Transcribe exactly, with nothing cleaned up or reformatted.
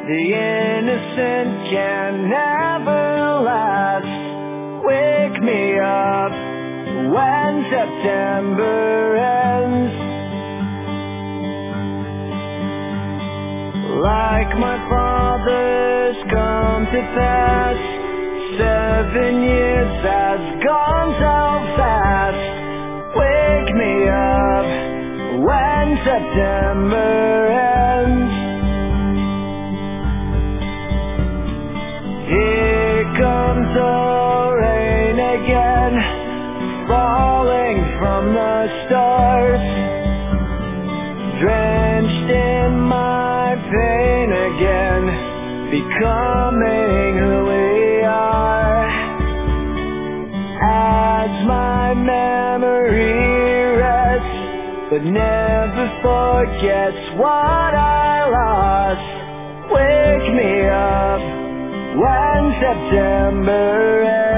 The innocent can never last. Wake me up when September ends. Like my father's come to pass, seven years has gone so fast. Wake me up when September ends. Here comes the rain again, falling from the stars, drenched in my pain again, becoming who we are. As my memory rests, but never forgets what I lost. Wake me up when September ends.